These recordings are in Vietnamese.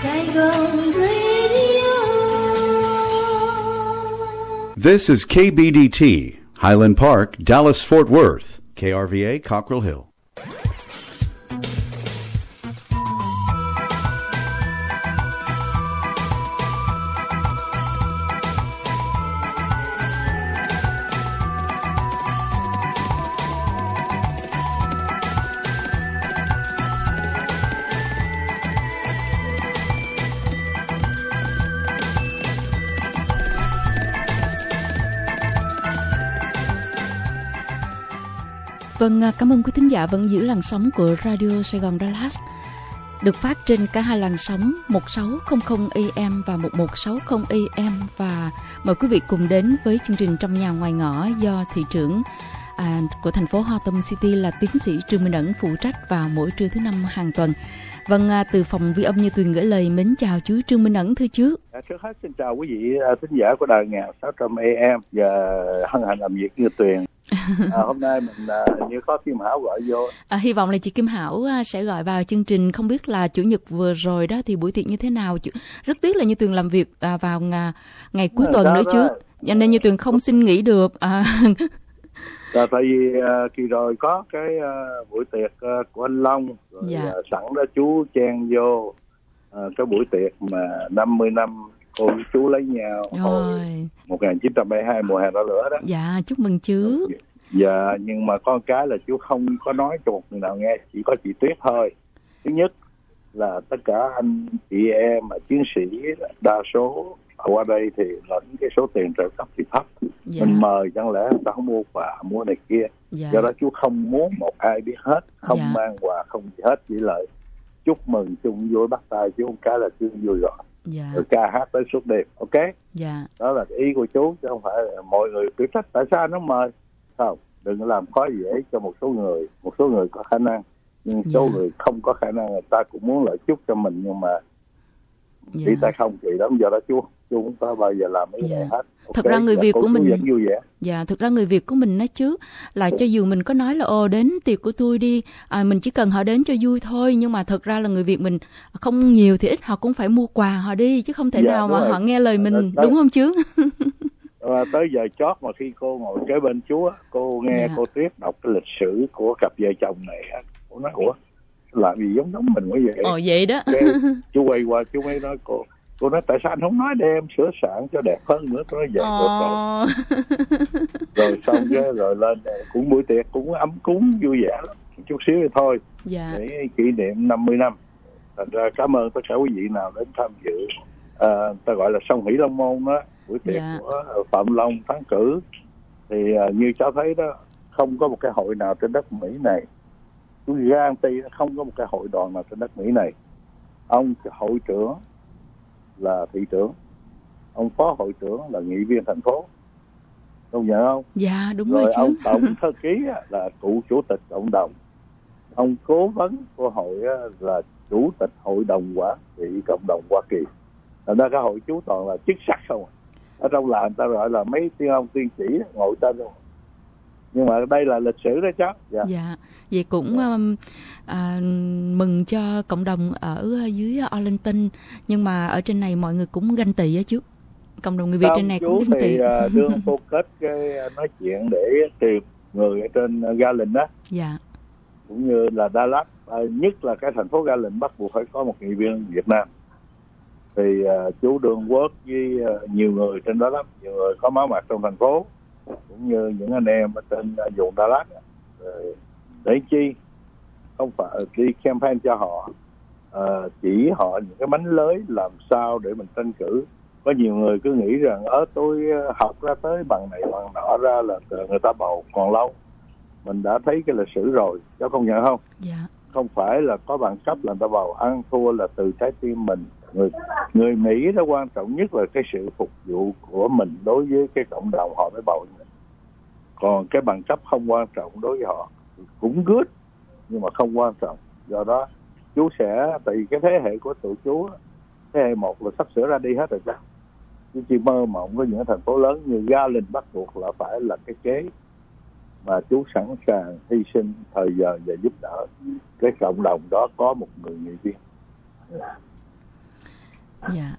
This is KBDT, Highland Park, Dallas-Fort Worth, KRVA, Cockrell Hill. Vâng, cảm ơn quý thính giả vẫn giữ làn sóng của Radio Sài Gòn Dallas, được phát trên cả hai làn sóng 1600 AM và 1160 AM. Và mời quý vị cùng đến với chương trình Trong Nhà Ngoài Ngõ do thị trưởng của thành phố Hotham City là tiến sĩ Trương Minh Ẩn phụ trách vào mỗi trưa thứ Năm hàng tuần. Vâng, từ phòng Vi âm Như Tuyền gửi lời mến chào chú Trương Minh Ẩn, thưa chú. Trước hết xin chào quý vị thính giả của đài 1600 AM và hân hạnh làm việc Như Tuyền. Hôm nay mình như có Kim Hảo gọi vô. Hy vọng là chị Kim Hảo sẽ gọi vào chương trình. Không biết là chủ nhật vừa rồi đó thì buổi tiệc như thế nào? Rất tiếc là Như Tuyền làm việc vào ngày cuối tuần nữa chứ, cho nên Như Tuyền không xin nghỉ được. Tại vì kỳ rồi có cái buổi tiệc của anh Long, rồi sẵn đó chú chen vô cái buổi tiệc mà 50 năm cô chú lấy nhau hồi 1972 mùa hè đỏ lửa đó. Dạ, chúc mừng chú. Dạ, nhưng mà con cái là chú không có nói cho một người nào nghe, chỉ có chị Tuyết thôi. Thứ nhất là tất cả anh chị em mà chiến sĩ đa số qua đây thì lãnh cái số tiền trợ cấp thì thấp. Mình mời chẳng lẽ người ta không mua quà mua này kia. Do đó chú không muốn một ai biết hết, không mang quà không gì hết, chỉ lợi chúc mừng chung vui bắt tay chứ không cái là chú vui rồi. Rồi ca hát tới suốt đêm, ok? Đó là ý của chú, chứ không phải mọi người biết trách tại sao nó mời. Không, đừng làm khó dễ cho một số người có khả năng, nhưng số người không có khả năng người ta cũng muốn lợi chúc cho mình, nhưng mà đi tay không kỳ lắm. Do đó chú không có bao giờ làm mấy cái này hết. Okay. Thực ra người Việt của mình vui vẻ. Thực ra người Việt của mình nói chứ là cho dù mình có nói là đến tiệc của tôi đi, mình chỉ cần họ đến cho vui thôi, nhưng mà thực ra là người Việt mình không nhiều thì ít họ cũng phải mua quà họ đi, chứ không thể nào mà họ nghe lời mình, đúng không chứ? Tới giờ chót mà khi cô ngồi kế bên chú á, cô nghe cô Tuyết đọc cái lịch sử của cặp vợ chồng này, cô nói ủa làm gì giống mình quá vậy? Vậy đó. Chú quay qua chú mới nói cô nói tại sao anh không nói để em sửa soạn cho đẹp hơn nữa? Tôi nói vậy rồi xong cái rồi lên cũng buổi tiệc cũng ấm cúng vui vẻ lắm, chút xíu thì thôi để kỷ niệm 50 năm. Thành ra cảm ơn tất cả quý vị nào đến tham dự ta gọi là Song Hỷ Long Môn đó, buổi tiệc của Phạm Long thắng cử. Thì như cháu thấy đó, không có một cái hội nào trên đất Mỹ này, tôi guarantee không có một cái hội đoàn nào trên đất Mỹ này. Ông hội trưởng là thị trưởng, ông phó hội trưởng là nghị viên thành phố, công nhận không? Dạ đúng rồi chứ. Ông tổng thư ký là cựu chủ tịch cộng đồng, ông cố vấn của hội là chủ tịch hội đồng quản trị cộng đồng Hoa Kỳ. Thành ra cái hội chú toàn là chức sắc không. Ở trong làng người ta gọi là mấy tiên ông tiên chỉ ngồi tên luôn. Nhưng mà đây là lịch sử đó chắc. Dạ, vậy cũng mừng cho cộng đồng ở dưới Arlington, nhưng mà ở trên này mọi người cũng ganh tị á chú. Cộng đồng người Việt trên này cũng ganh tị. Đương cô kết cái nói chuyện để tìm người ở trên Garland á. Dạ. Cũng như là Dallas, nhất là cái thành phố Garland bắt buộc phải có một nghị viên Việt Nam. Thì chú đương work với nhiều người trên đó lắm, nhiều người có máu mặt trong thành phố, cũng như những anh em ở trên vùng Dallas, để chi không phải đi campaign cho họ, chỉ họ những cái mánh lới làm sao để mình tranh cử. Có nhiều người cứ nghĩ rằng tôi học ra tới bằng này bằng nọ ra là người ta bầu còn lâu. Mình đã thấy cái lịch sử rồi, cháu công nhận không? Không phải là có bằng cấp là người ta bầu, ăn thua là từ trái tim mình. Người Mỹ đó quan trọng nhất là cái sự phục vụ của mình đối với cái cộng đồng họ mới bầu mình. Còn cái bằng cấp không quan trọng đối với họ, cũng good nhưng mà không quan trọng. Do đó chú sẽ, tại vì cái thế hệ của tụi chú, thế hệ một là sắp sửa ra đi hết rồi chắc. Chú chỉ mơ mộng với những thành phố lớn như Garland bắt buộc là phải là cái kế mà chú sẵn sàng hy sinh thời giờ và giúp đỡ cái cộng đồng đó có một người nghị viên. Dạ.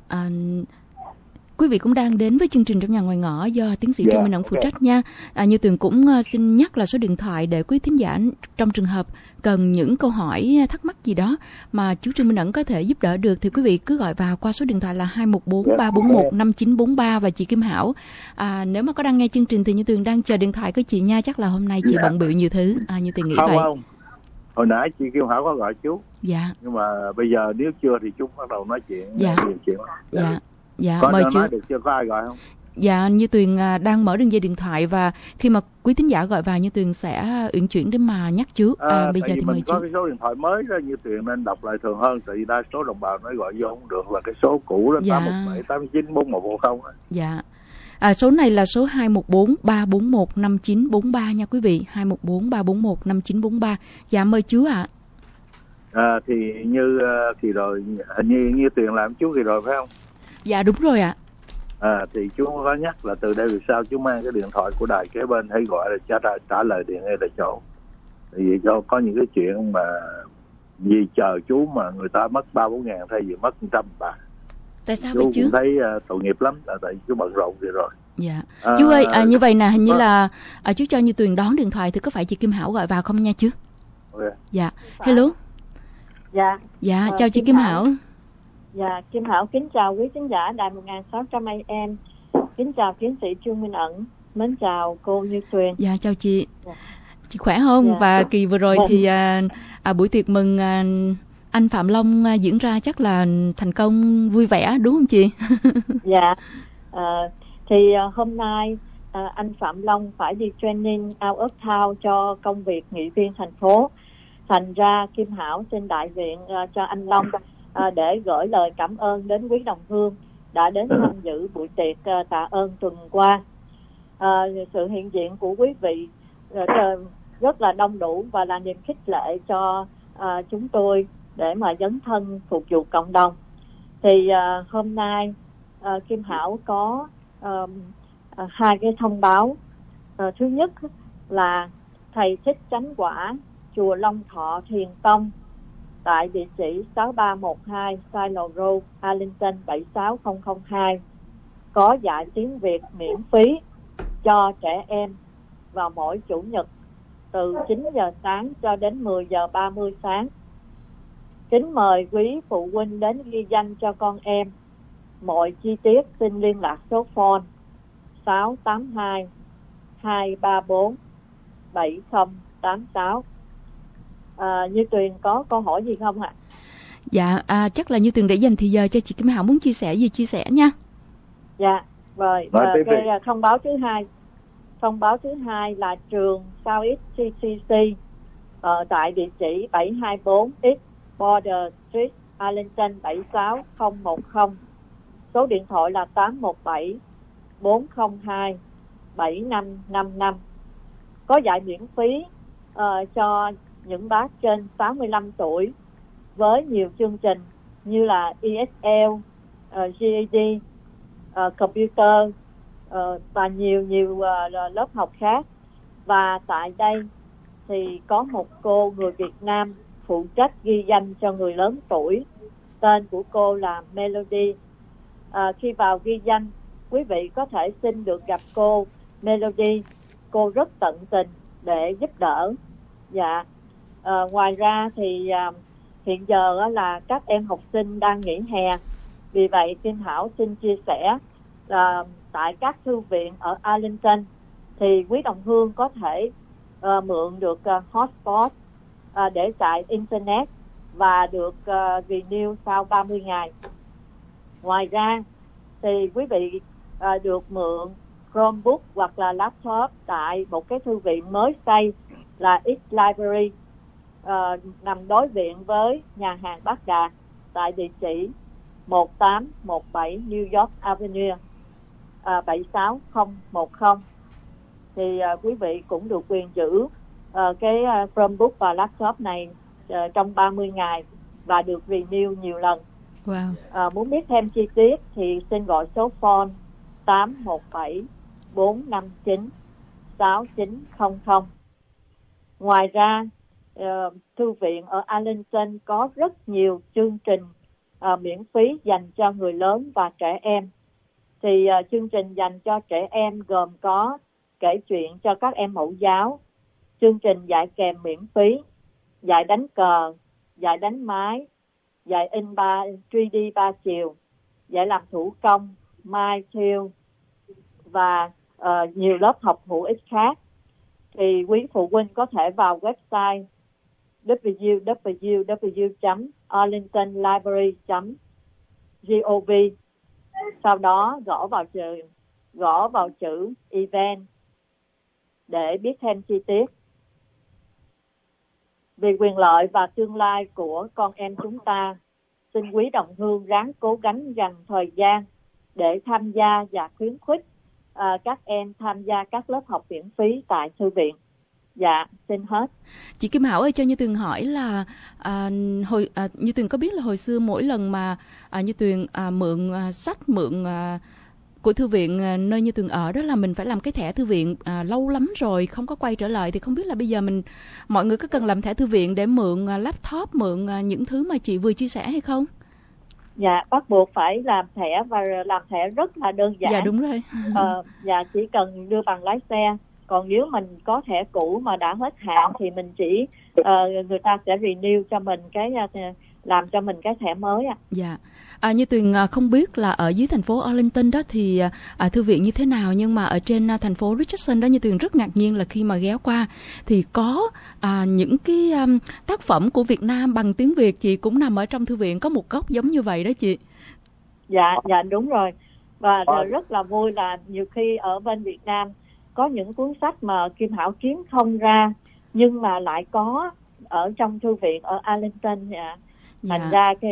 Quý vị cũng đang đến với chương trình Trong Nhà Ngoài Ngõ do tiến sĩ Trương Minh Ẩn phụ trách nha. Như Tuyền cũng xin nhắc là số điện thoại để quý thính giả trong trường hợp cần những câu hỏi thắc mắc gì đó mà chú Trương Minh Ẩn có thể giúp đỡ được thì quý vị cứ gọi vào qua số điện thoại là 214-341-5943 và chị Kim Hảo. Nếu mà có đang nghe chương trình thì Như Tuyền đang chờ điện thoại của chị nha, chắc là hôm nay chị bận bịu nhiều thứ. Như Tuyền nghĩ vậy. Không. Hồi nãy chị Kim Hảo có gọi chú. Dạ. Nhưng mà bây giờ nếu chưa thì chú bắt đầu nói chuyện. Dạ. Dạ, có mời chú. Nói được chưa, có ai gọi không? Dạ, Như Tuyền đang mở đường dây điện thoại và khi mà quý thính giả gọi vào Như Tuyền sẽ uyển chuyển để mà nhắc chú. Bây giờ thì mời chú. Có cái số điện thoại mới đó, Như Tuyền nên đọc lại thường hơn, tại vì đa số đồng bào nói gọi vô không được, là cái số cũ đó, 817 89 4110. Dạ. Số này là số 214-341-5943 nha quý vị, 214-341-5943. Dạ, mời chú ạ. Thì như kỳ rồi, hình như Tuyền làm chú kỳ rồi phải không? Dạ đúng rồi ạ. Thì chú có nhắc là từ đây về sau chú mang cái điện thoại của đài kế bên, hãy gọi là trả lời điện ngay tại chỗ. Vì có những cái chuyện mà vì chờ chú mà người ta mất 3-4 ngàn thay vì mất 100 bạc. Tại sao chú vậy chú? Cũng thấy tội nghiệp lắm, tại chú bận rộn rồi. Dạ. Chú ơi, như vậy nè, hình như là chú cho Như Tuyền đón điện thoại thì có phải chị Kim Hảo gọi vào không nha chú? Okay. Dạ. Hello. Dạ, chào chị Kim Hảo. Dạ, Kim Hảo kính chào quý khán giả đài 1600 AM. Kính chào tiến sĩ Trương Minh Ẩn. Mến chào cô Như Tuyền. Dạ, chào chị. Chị khỏe không? Và kỳ vừa rồi thì buổi tiệc mừng anh Phạm Long diễn ra chắc là thành công vui vẻ đúng không chị? Dạ. Thì hôm nay anh Phạm Long phải đi training out of town cho công việc nghị viên thành phố. Thành ra Kim Hảo xin đại diện cho anh Long để gửi lời cảm ơn đến quý đồng hương đã đến tham dự buổi tiệc tạ ơn tuần qua. Sự hiện diện của quý vị rất là đông đủ và là niềm khích lệ cho chúng tôi để mà dấn thân phục vụ cộng đồng. Thì hôm nay Kim Hảo có hai cái thông báo. Thứ nhất là thầy Thích Chánh Quả chùa Long Thọ Thiền Tông tại địa chỉ 6312 Silo Road, Arlington 76002 có dạy tiếng Việt miễn phí cho trẻ em vào mỗi chủ nhật từ 9 giờ sáng cho đến 10 giờ 30 sáng. Kính mời quý phụ huynh đến ghi danh cho con em. Mọi chi tiết xin liên lạc số phone 682 234 7086. Như Tuyền có câu hỏi gì không ạ? Dạ, chắc là Như Tuyền để dành thì giờ cho chị Kim Hảo muốn chia sẻ gì chia sẻ nha. Dạ, rồi. Cái thông báo thứ hai là trường Southeast CCC tại địa chỉ 724 East Border Street, Arlington 76010. Số điện thoại là 817 402 7555. Có dạy miễn phí cho những bác trên 65 tuổi với nhiều chương trình như là ESL, GED, computer và nhiều lớp học khác. Và tại đây thì có một cô người Việt Nam phụ trách ghi danh cho người lớn tuổi. Tên của cô là Melody. Khi vào ghi danh, quý vị có thể xin được gặp cô Melody. Cô rất tận tình để giúp đỡ. Dạ. Ngoài ra thì hiện giờ là các em học sinh đang nghỉ hè. Vì vậy Kim Hảo xin chia sẻ là tại các thư viện ở Arlington thì quý đồng hương có thể mượn được hotspot để chạy internet và được renew sau 30 ngày. Ngoài ra thì quý vị được mượn Chromebook hoặc là laptop tại một cái thư viện mới xây là X Library, nằm đối diện với nhà hàng Bát Đà tại địa chỉ 1817 New York Avenue 76010. Thì quý vị cũng được quyền giữ cái Chromebook và laptop này trong 30 ngày và được renew nhiều lần. Wow. Muốn biết thêm chi tiết thì xin gọi số phone 817 459 6900. Ngoài ra thư viện ở Arlington có rất nhiều chương trình miễn phí dành cho người lớn và trẻ em. Thì chương trình dành cho trẻ em gồm có kể chuyện cho các em mẫu giáo, chương trình dạy kèm miễn phí, dạy đánh cờ, dạy đánh máy, dạy in 3D 3 chiều, dạy làm thủ công, mai thêu và nhiều lớp học hữu ích khác. Thì quý phụ huynh có thể vào website www.arlingtonlibrary.gov, sau đó gõ vào chữ event để biết thêm chi tiết. Vì quyền lợi và tương lai của con em chúng ta, xin quý đồng hương ráng cố gắng dành thời gian để tham gia và khuyến khích các em tham gia các lớp học miễn phí tại thư viện. Dạ, xin hết. Chị Kim Hảo ơi, cho Như Tuyền hỏi là Như Tuyền có biết là hồi xưa mỗi lần mà Như Tuyền mượn sách, mượn của thư viện nơi Như Tuyền ở đó là mình phải làm cái thẻ thư viện lâu lắm rồi không có quay trở lại, thì không biết là bây giờ mọi người có cần làm thẻ thư viện để mượn laptop, mượn những thứ mà chị vừa chia sẻ hay không? Dạ, bắt buộc phải làm thẻ và làm thẻ rất là đơn giản. Dạ đúng rồi. Dạ, chỉ cần đưa bằng lái xe. Còn nếu mình có thẻ cũ mà đã hết hạn thì mình chỉ người ta sẽ renew cho mình làm cho mình cái thẻ mới ạ. Dạ. Như Tuyền không biết là ở dưới thành phố Arlington đó thì thư viện như thế nào, nhưng mà ở trên thành phố Richardson đó Như Tuyền rất ngạc nhiên là khi mà ghé qua thì có những cái tác phẩm của Việt Nam bằng tiếng Việt, chị cũng nằm ở trong thư viện, có một góc giống như vậy đó chị. Dạ đúng rồi. Và rất là vui là nhiều khi ở bên Việt Nam có những cuốn sách mà Kim Hảo kiếm không ra nhưng mà lại có ở trong thư viện ở Arlington. Thành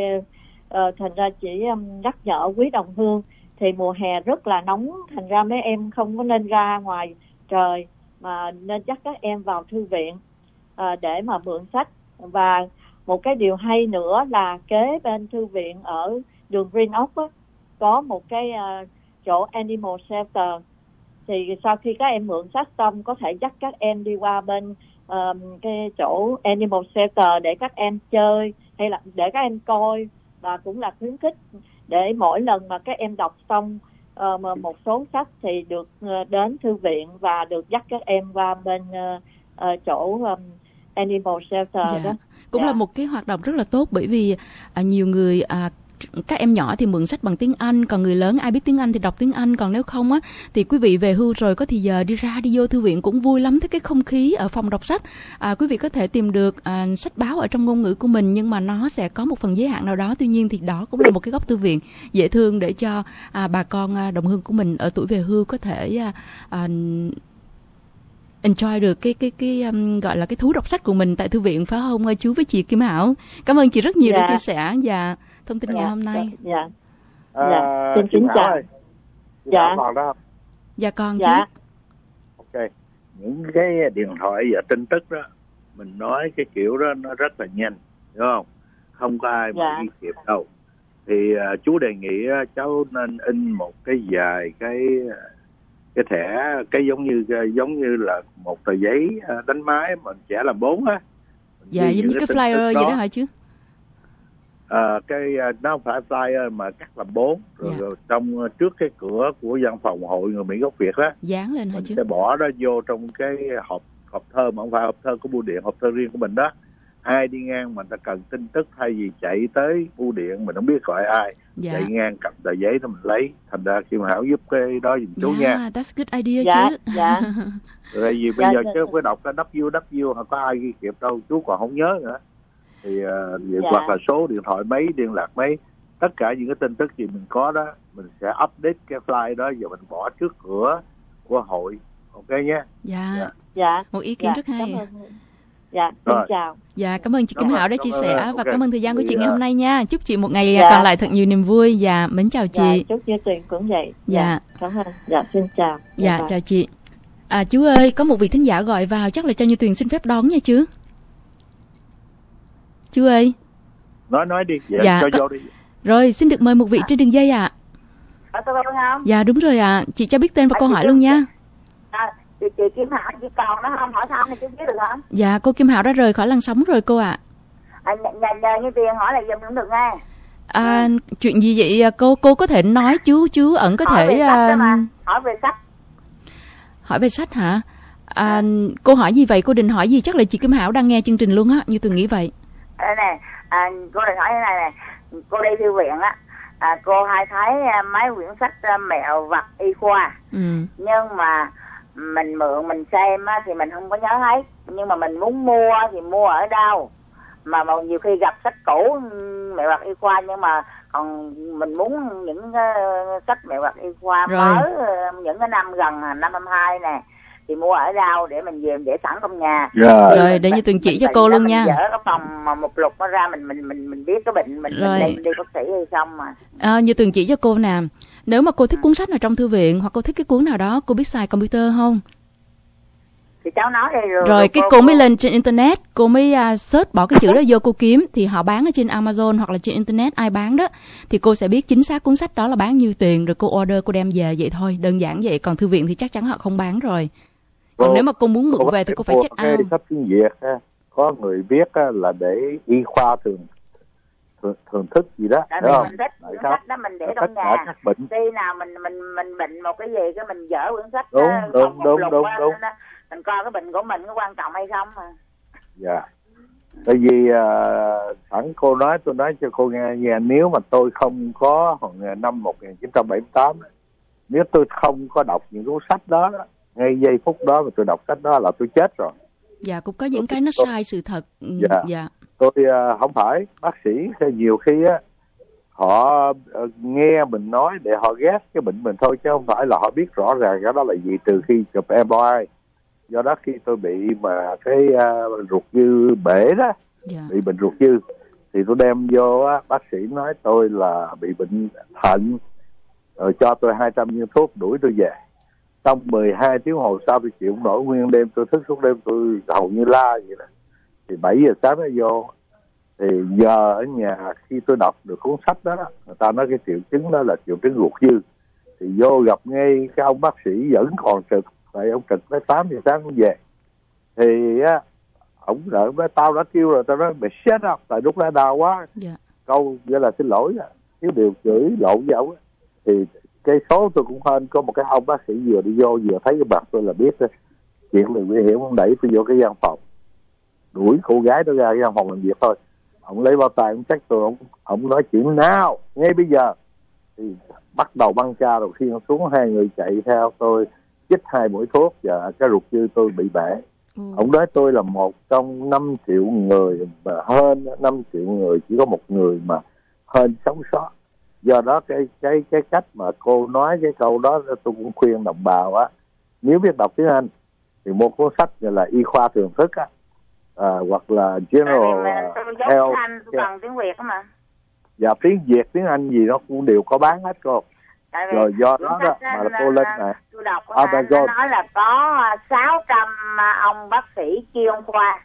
ra chỉ nhắc nhở quý đồng hương thì mùa hè rất là nóng, thành ra mấy em không có nên ra ngoài trời mà nên dắt các em vào thư viện để mà mượn sách. Và một cái điều hay nữa là kế bên thư viện ở đường Green Oak có một cái chỗ Animal Shelter. Thì sau khi các em mượn sách xong có thể dắt các em đi qua bên cái chỗ Animal Shelter để các em chơi hay là để các em coi, và cũng là khuyến khích để mỗi lần mà các em đọc xong một số sách thì được đến thư viện và được dắt các em qua bên chỗ Animal Shelter. Đó cũng là một cái hoạt động rất là tốt, bởi vì nhiều người các em nhỏ thì mượn sách bằng tiếng Anh, còn người lớn ai biết tiếng Anh thì đọc tiếng Anh, còn nếu không á thì quý vị về hưu rồi có thì giờ đi vô thư viện cũng vui lắm, thấy cái không khí ở phòng đọc sách. Quý vị có thể tìm được sách báo ở trong ngôn ngữ của mình, nhưng mà nó sẽ có một phần giới hạn nào đó. Tuy nhiên thì đó cũng là một cái góc thư viện dễ thương để cho bà con đồng hương của mình ở tuổi về hưu có thể enjoy được cái gọi là cái thú đọc sách của mình tại thư viện, phải không chú với chị Kim Hảo? Cảm ơn chị rất nhiều đã chia sẻ và thông tin ngày hôm nay. Xin kính chào. Dạ còn chứ. Ok, những cái điện thoại và tin tức đó mình nói cái kiểu đó nó rất là nhanh, đúng không? Không có ai mà ghi kịp đâu. Thì chú đề nghị cháu nên in một cái vài cái thẻ, cái giống như là một tờ giấy đánh máy mà trẻ làm 4 á. Dạ, giống như cái flyer vậy đó hả chứ? Nó không phải flyer mà cắt làm 4 rồi trong trước cái cửa của văn phòng hội người Mỹ gốc Việt đó dán lên hả chứ? Mình sẽ bỏ nó vô trong cái hộp thơ, mà không phải hộp thơ của bưu điện, hộp thơ riêng của mình đó. Ai đi ngang mà ta cần tin tức thay vì chạy tới bưu điện mình không biết gọi ai, chạy ngang cầm tờ giấy đó mình lấy. Thành ra khi mà Hảo giúp cái đó giùm chú nha. That's good idea chứ. Tại vì bây giờ chứ phải đọc cái WW hoặc có ai ghi kịp đâu, chú còn không nhớ nữa. Thì hoặc là số điện thoại mấy, liên lạc mấy, tất cả những cái tin tức gì mình có đó mình sẽ update cái file đó và mình bỏ trước cửa của hội. Ok nhé. Một ý kiến rất hay. Xin chào. Dạ, cảm ơn chị Kim Hảo đã chia sẻ và cảm ơn thời gian của chị ngày hôm nay nha. Chúc chị một ngày còn lại thật nhiều niềm vui. Dạ, mến chào chị. Chúc Như Tuyền cũng vậy. Cảm ơn. Xin chào. Chào chị. Chú ơi, có một vị thính giả gọi vào, chắc là cho Như Tuyền xin phép đón nha chú. Chú ơi. Nói đi. Cho vô đi. Rồi, xin được mời một vị trên đường dây ạ. Tôi không? Dạ, đúng rồi ạ. Chị cho biết tên và câu hỏi luôn nha. Chị Kim Hảo, chị còn nó không hỏi thăm thì chú biết được không? Dạ, cô Kim Hảo đã rời khỏi làn sóng rồi cô ạ. Nhờ Như Tuyền hỏi là giùm cũng được nghe. Chuyện gì vậy cô có thể nói chú ẩn có hỏi thể hỏi về sách. Hỏi về sách hả? Cô hỏi gì vậy? Cô định hỏi gì? Chắc là chị Kim Hảo đang nghe chương trình luôn á, như tôi nghĩ vậy. Nè, cô định hỏi thế này nè, cô đi thư viện á, cô hay thấy mấy quyển sách mẹo vặt y khoa, nhưng mà mình mượn mình xem á thì mình không có nhớ hết, nhưng mà mình muốn mua thì mua ở đâu? Mà nhiều khi gặp sách cũ mẹo vặt y khoa, nhưng mà còn mình muốn những sách mẹo vặt y khoa mới, những cái năm gần năm 22 nè, thì mua ở đâu để mình về để sẵn trong nhà. Rồi để như Tường chỉ cho cô luôn nha. Mình dỡ cái phòng mà một lục nó ra, mình biết cái bệnh mình đi bác sĩ hay xong mà. Như Tường chỉ cho cô nè, nếu mà cô thích cuốn sách nào trong thư viện hoặc cô thích cái cuốn nào đó, cô biết xài computer không? Thì cháu nói đây rồi cái cô mới lên trên internet, cô mới search bỏ cái chữ đó vô, cô kiếm thì họ bán ở trên Amazon hoặc là trên internet ai bán đó, thì cô sẽ biết chính xác cuốn sách đó là bán nhiêu tiền, rồi cô order, cô đem về vậy thôi, đơn giản vậy. Còn thư viện thì chắc chắn họ không bán rồi. Còn nếu mà cô muốn mượn về thì cô phải check out. Sách tiếng Việt có người viết là để y khoa thường thức gì đó, đúng không? Mình thích quyển sách đó mình để trong nhà. Khi nào mình bệnh một cái gì cái mình dỡ quyển sách đúng. Mình coi cái bệnh của mình có quan trọng hay không mà. Dạ. Tại vì sẵn cô nói, tôi nói cho cô nghe, nếu mà tôi không có năm 1978, nếu tôi không có đọc những cuốn sách đó, ngay giây phút đó mà tôi đọc sách đó là tôi chết rồi. Dạ, cũng có những cái nó sai sự thật. Dạ. Tôi không phải bác sĩ, nhiều khi họ nghe mình nói để họ ghét cái bệnh mình thôi, chứ không phải là họ biết rõ ràng cái đó là gì, trừ khi chụp MRI. Do đó khi tôi bị mà cái ruột dư bể đó, bị bệnh ruột dư, thì tôi đem vô bác sĩ nói tôi là bị bệnh thận, rồi cho tôi 200 viên thuốc đuổi tôi về. Trong 12 tiếng hồ sau tôi chịu không nổi, nguyên đêm tôi thức suốt đêm, tôi hầu như la vậy đó. Thì 7 giờ sáng nó vô, thì giờ ở nhà khi tôi đọc được cuốn sách đó, người ta nói cái triệu chứng đó là triệu chứng ruột dư, thì vô gặp ngay cái ông bác sĩ vẫn còn trực, tại ông trực tới 8 giờ sáng cũng về. Thì ông đợi với tao đã kêu rồi, tao nói mày shut up, tại lúc đó đau quá. Câu nghĩa là xin lỗi, thiếu điều chửi lộn với ông. Thì cái số tôi cũng hên, có một cái ông bác sĩ vừa đi vô vừa thấy cái mặt tôi là biết chuyện này nguy hiểm, ông đẩy tôi vô cái gian phòng, đuổi cô gái đó ra cái gian phòng làm việc thôi. Ông lấy bao tay, ông trách tôi, ông nói chuyện nào ngay bây giờ. Thì bắt đầu băng ca rồi khi ông xuống, hai người chạy theo tôi, chích 2 mũi thuốc và cái ruột dư tôi bị bể. Ông nói tôi là một trong 5 triệu người, mà hơn 5 triệu người chỉ có một người mà hơn sống sót. Do đó cái cách mà cô nói cái câu đó, tôi cũng khuyên đồng bào nếu biết đọc tiếng Anh thì một cuốn sách như là y khoa thường thức hoặc là General Health. Tôi bằng tiếng Việt mà. Dạ, tiếng Việt, tiếng Anh gì nó cũng đều có bán hết cô. Rồi do đó mà cô lên này. Tôi đọc nó nói là có 600 ông bác sĩ chuyên khoa.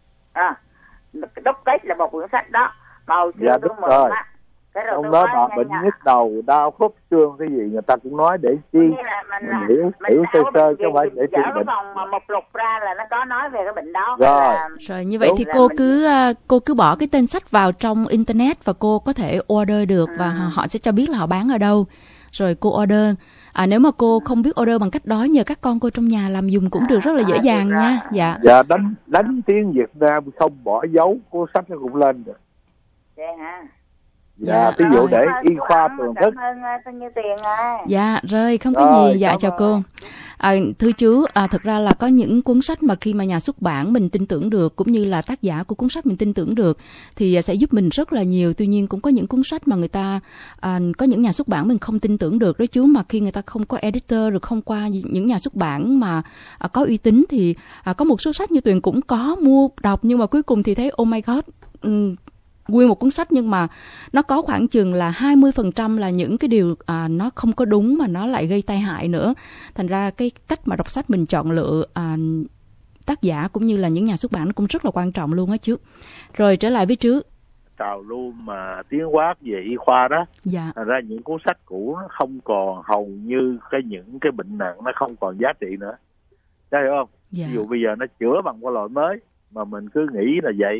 Đốc kết là một quyển sách đó. Mà hồi xưa tôi mượn trong đó bà bệnh nhức đầu, đau khớp xương cái gì người ta cũng nói để chi mình hiểu sơ chứ không phải để trị bệnh. Mà một lục ra là nó có nói về cái bệnh đó. Rồi như vậy thì cô cứ bỏ cái tên sách vào trong internet và cô có thể order được và họ sẽ cho biết là họ bán ở đâu. Rồi cô order. Nếu mà cô không biết order bằng cách đó, nhờ các con cô trong nhà làm dùng cũng được, rất là dễ dàng nha. Dạ, đánh tiếng Việt Nam không bỏ dấu, cuốn sách nó cũng lên được. Vậy hả? Dạ, ví dụ để y khoa thường thức. Dạ, rồi không có gì. Dạ, chào cô. Thưa chú, thực ra là có những cuốn sách mà khi mà nhà xuất bản mình tin tưởng được, cũng như là tác giả của cuốn sách mình tin tưởng được, thì sẽ giúp mình rất là nhiều. Tuy nhiên cũng có những cuốn sách mà người ta, có những nhà xuất bản mình không tin tưởng được đó chú, mà khi người ta không có editor, rồi không qua những nhà xuất bản mà có uy tín, thì có một số sách như Tuyền cũng có mua đọc, nhưng mà cuối cùng thì thấy oh my god, nguyên một cuốn sách nhưng mà nó có khoảng chừng là 20% là những cái điều nó không có đúng mà nó lại gây tai hại nữa. Thành ra cái cách mà đọc sách mình chọn lựa tác giả cũng như là những nhà xuất bản nó cũng rất là quan trọng luôn á chú. Rồi trở lại với trước trào lưu mà tiến hóa về y khoa đó. Thành ra những cuốn sách cũ nó không còn, hầu như những cái bệnh nặng nó không còn giá trị nữa. Thấy hiểu không? Ví dụ bây giờ nó chữa bằng một loại mới mà mình cứ nghĩ là vậy.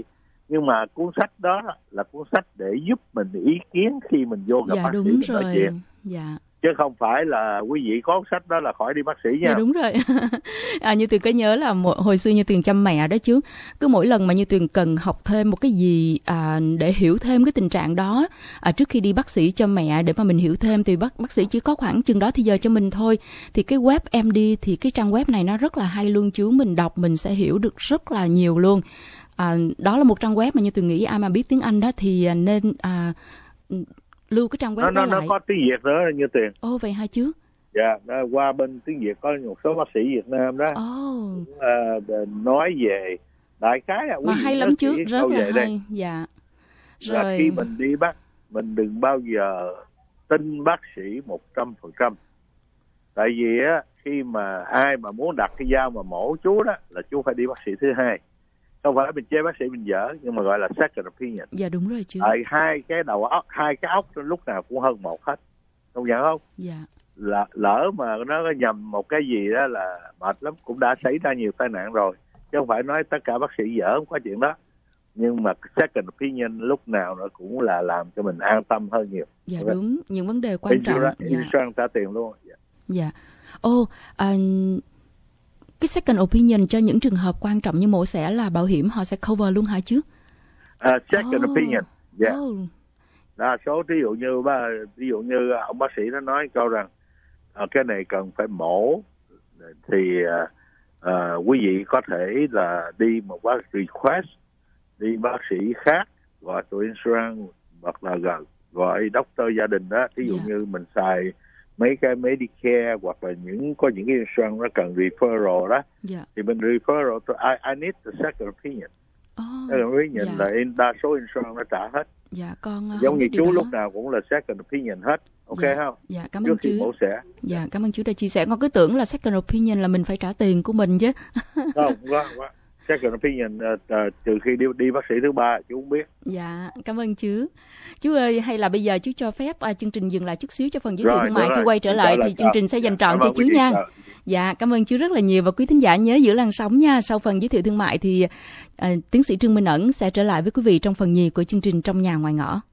Nhưng mà cuốn sách đó là cuốn sách để giúp mình ý kiến khi mình vô gặp bác sĩ mình nói chuyện. Dạ. Chứ không phải là quý vị có sách đó là khỏi đi bác sĩ nha. Dạ đúng rồi. Như Tuyền có nhớ là hồi xưa như Tuyền chăm mẹ đó chứ. Cứ mỗi lần mà như Tuyền cần học thêm một cái gì để hiểu thêm cái tình trạng đó, trước khi đi bác sĩ cho mẹ để mà mình hiểu thêm, thì bác sĩ chỉ có khoảng chừng đó thì giờ cho mình thôi. Thì cái web MD thì cái trang web này nó rất là hay luôn chú. Mình đọc mình sẽ hiểu được rất là nhiều luôn. Đó là một trang web mà như Tuyền nghĩ ai mà biết tiếng Anh đó thì nên lưu cái trang web đó lại. Nó có tiếng Việt nữa như Tuyền. Ồ vậy hả chú? Dạ, qua bên tiếng Việt có một số bác sĩ Việt Nam đó nói về đại khái mà hay lắm chú, rất là hay. Đây. Dạ. Rồi là khi mình đi mình đừng bao giờ tin bác sĩ 100%. Tại vì á, khi mà ai mà muốn đặt cái dao mà mổ chú đó là chú phải đi bác sĩ thứ hai. Không phải mình chê bác sĩ mình dở, nhưng mà gọi là second opinion. Dạ đúng rồi chú. Hai cái đầu óc, hai cái óc lúc nào cũng hơn một hết. Không nhận không? Dạ. Lỡ mà nó nhầm một cái gì đó là mệt lắm, cũng đã xảy ra nhiều tai nạn rồi. Chứ không phải nói tất cả bác sĩ dở, không có chuyện đó. Nhưng mà second opinion lúc nào nó cũng là làm cho mình an tâm hơn nhiều. Dạ đúng, những vấn đề quan trọng. Insurance trả tiền luôn. Dạ. Cái second opinion cho những trường hợp quan trọng như mổ xẻ là bảo hiểm họ sẽ cover luôn hả chứ? Second opinion. Yeah. Đa số ví dụ như ông bác sĩ nó nói câu rằng cái này cần phải mổ thì quý vị có thể là đi một bác request đi bác sĩ khác gọi tụi insurance hoặc là gọi doctor gia đình đó. Ví dụ như mình xài mấy cái Medicare hoặc là có những cái insurance nó cần referral đó, thì mình referral to I need the second opinion. Second opinion là đa số insurance nó trả hết. Dạ con giống như chú lúc nào cũng là second opinion hết. Ok không? Dạ cảm ơn chú. Mổ xẻ. Dạ cảm ơn chú đã chia sẻ. Con cứ tưởng là second opinion là mình phải trả tiền của mình chứ. Không. Second opinion trừ khi đi bác sĩ thứ ba chú không biết. Dạ cảm ơn chú. Chú ơi, hay là bây giờ chú cho phép chương trình dừng lại chút xíu cho phần giới thiệu thương mại. Khi quay trở lại thì chương trình sẽ dành trọn cho chú nha. Dạ cảm ơn chú rất là nhiều, và quý thính giả nhớ giữ làn sóng nha. Sau phần giới thiệu thương mại thì tiến sĩ Trương Minh Ẩn sẽ trở lại với quý vị trong phần nhì của chương trình Trong Nhà Ngoài Ngõ.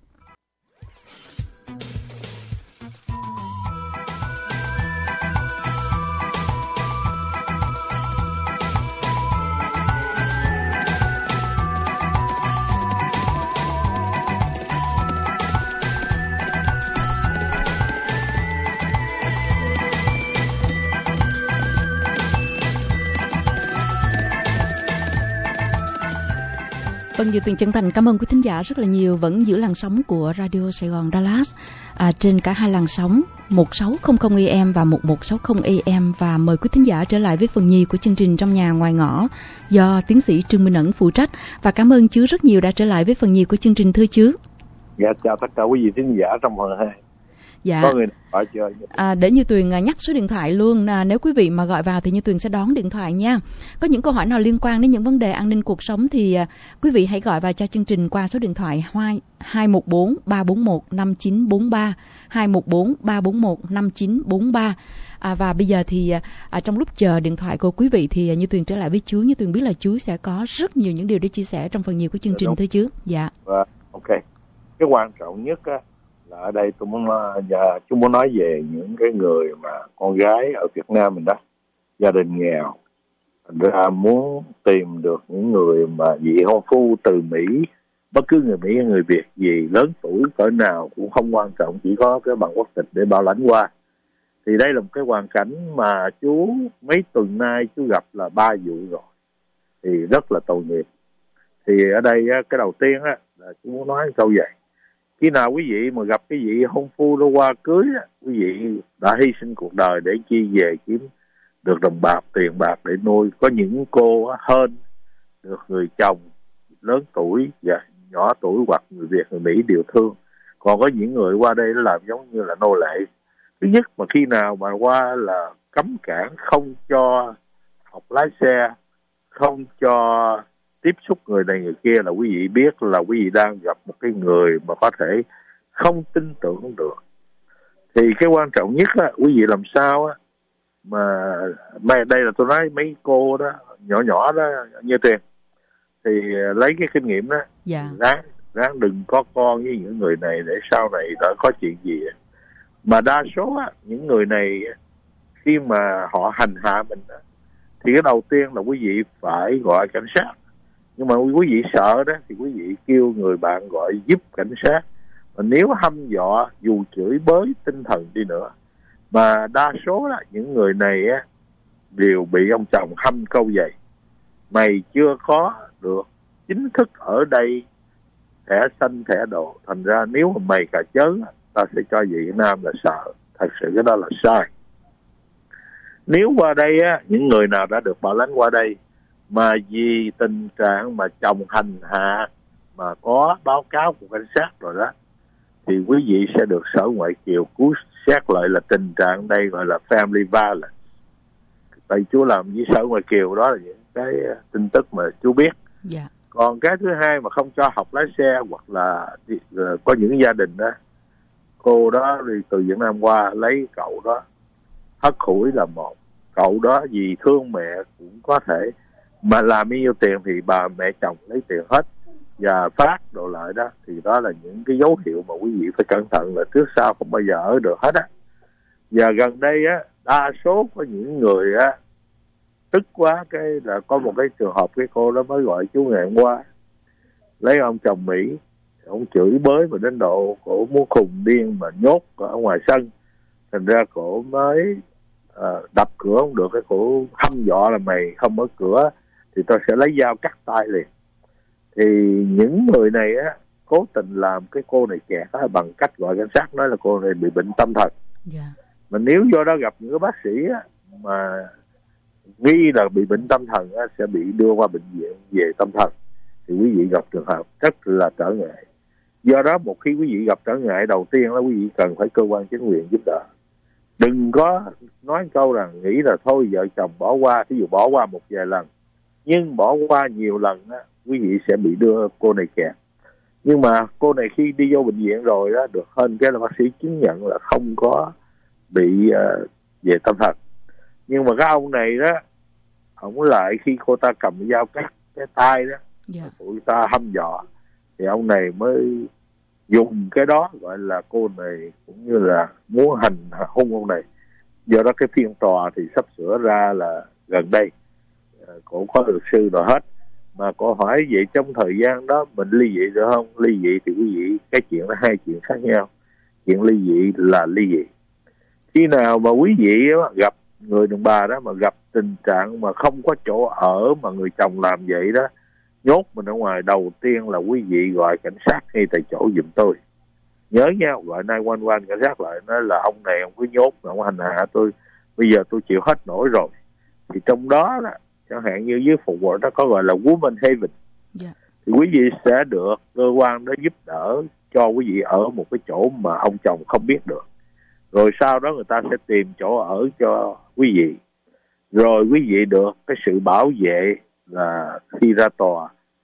Vâng, Như Tuyền chân thành cảm ơn quý thính giả rất là nhiều vẫn giữ làn sóng của Radio Sài Gòn Dallas trên cả hai làn sóng 1600 AM và 1160 AM, và mời quý thính giả trở lại với phần nhì của chương trình Trong Nhà Ngoài Ngõ do tiến sĩ Trương Minh Ẩn phụ trách, và cảm ơn chú rất nhiều đã trở lại với phần nhì của chương trình, thưa chú. Dạ chào tất cả quý vị thính giả trong phần 2. Dạ. Có người gọi chơi. Để Như Tuyền nhắc số điện thoại luôn. Nếu quý vị mà gọi vào thì Như Tuyền sẽ đón điện thoại nha. Có những câu hỏi nào liên quan đến những vấn đề an ninh cuộc sống thì quý vị hãy gọi vào cho chương trình qua số điện thoại 214 341 5943 214 341 5943. Và bây giờ thì trong lúc chờ điện thoại của quý vị thì Như Tuyền trở lại với chú. Như Tuyền biết là chú sẽ có rất nhiều những điều để chia sẻ trong phần nhiều của chương trình, thưa chú. Dạ. Ok. Cái quan trọng nhất á là ở đây tôi muốn nói về những cái người mà con gái ở Việt Nam mình đó, gia đình nghèo ra muốn tìm được những người mà vị hôn phu từ Mỹ, bất cứ người Mỹ hay người Việt gì lớn tuổi cỡ nào cũng không quan trọng, chỉ có cái bằng quốc tịch để bảo lãnh qua. Thì đây là một cái hoàn cảnh mà chú mấy tuần nay chú gặp là 3 vụ rồi, thì rất là tội nghiệp. Thì ở đây cái đầu tiên á là chú muốn nói câu vậy: khi nào quý vị mà gặp cái vị hôn phu đó qua cưới á, quý vị đã hy sinh cuộc đời để chi về kiếm được đồng bạc, tiền bạc để nuôi. Có những cô hơn được người chồng lớn tuổi và nhỏ tuổi hoặc người Việt, người Mỹ đều thương. Còn có những người qua đây làm giống như là nô lệ. Thứ nhất mà khi nào mà qua là cấm cản, không cho học lái xe, không cho tiếp xúc người này người kia, là quý vị biết là quý vị đang gặp một cái người mà có thể không tin tưởng được. Thì cái quan trọng nhất á, quý vị làm sao á mà đây là tôi nói mấy cô đó nhỏ nhỏ đó như Tuyền, thì lấy cái kinh nghiệm đó, ráng đừng có con với những người này để sau này đã có chuyện gì. Mà đa số những người này khi mà họ hành hạ mình thì cái đầu tiên là quý vị phải gọi cảnh sát. Nhưng mà quý vị sợ đó thì quý vị kêu người bạn gọi giúp cảnh sát. Mà nếu hăm dọa dù chửi bới tinh thần đi nữa, mà đa số là những người này đều bị ông chồng hăm câu vậy: mày chưa có được chính thức ở đây thẻ xanh thẻ độ, thành ra nếu mà mày cà chớn ta sẽ cho về Việt Nam là sợ. Thật sự cái đó là sai. Nếu qua đây những người nào đã được bảo lãnh qua đây mà vì tình trạng mà chồng hành hạ mà có báo cáo của cảnh sát rồi đó, thì quý vị sẽ được Sở Ngoại kiều cứu xét lại là tình trạng đây gọi là family violence. Tại chú làm với Sở Ngoại kiều, đó là những cái tin tức mà chú biết. Còn cái thứ hai mà không cho học lái xe, hoặc là có những gia đình đó, cô đó đi từ Việt Nam qua lấy cậu đó hất hủi là một, cậu đó vì thương mẹ cũng có thể mà làm bao nhiêu tiền thì bà mẹ chồng lấy tiền hết và phát đồ lại đó, thì đó là những cái dấu hiệu mà quý vị phải cẩn thận, là trước sau không bao giờ ở được hết á. Và gần đây đa số có những người tức quá, cái là có một cái trường hợp cái cô đó mới gọi chú ngày hôm qua, lấy ông chồng Mỹ, ông chửi bới mà đến độ cổ muốn khùng điên mà nhốt ở ngoài sân, thành ra cổ mới đập cửa không được, cái cổ hăm dọa là mày không mở cửa thì tôi sẽ lấy dao cắt tay liền. Thì những người này cố tình làm cái cô này kẹt bằng cách gọi cảnh sát, nói là cô này bị bệnh tâm thần. Mà nếu do đó gặp những cái bác sĩ mà nghi là bị bệnh tâm thần sẽ bị đưa qua bệnh viện về tâm thần, thì quý vị gặp trường hợp rất là trở ngại. Do đó một khi quý vị gặp trở ngại, đầu tiên là quý vị cần phải cơ quan chính quyền giúp đỡ. Đừng có nói câu là nghĩ là thôi vợ chồng bỏ qua, ví dụ bỏ qua một vài lần, nhưng bỏ qua nhiều lần quý vị sẽ bị đưa cô này kẹt. Nhưng mà cô này khi đi vô bệnh viện rồi được hơn cái là bác sĩ chứng nhận là không có bị về tâm thần. Nhưng mà cái ông này đó, ông lại khi cô ta cầm dao cắt cái tay đó, cô ta hăm dọa, thì ông này mới dùng cái đó gọi là cô này cũng như là muốn hành hung ông này. Do đó cái phiên tòa thì sắp sửa ra là gần đây, cổ có luật sư rồi hết. Mà cô hỏi vậy trong thời gian đó mình ly dị được không? Ly dị thì quý vị, cái chuyện là hai chuyện khác nhau. Chuyện ly dị là ly dị. Khi nào mà quý vị gặp người đàn bà đó mà gặp tình trạng mà không có chỗ ở mà người chồng làm vậy đó, nhốt mình ở ngoài, đầu tiên là quý vị gọi cảnh sát ngay tại chỗ giùm tôi. Nhớ nha, gọi 911 cảnh sát lại nói là ông này ông cứ nhốt, ông hành hạ tôi, bây giờ tôi chịu hết nổi rồi. Thì trong đó chẳng hạn như dưới phục vụ đó có gọi là woman haven, thì quý vị sẽ được cơ quan đó giúp đỡ cho quý vị ở một cái chỗ mà ông chồng không biết được. Rồi sau đó người ta sẽ tìm chỗ ở cho quý vị. Rồi quý vị được cái sự bảo vệ là khi ra tòa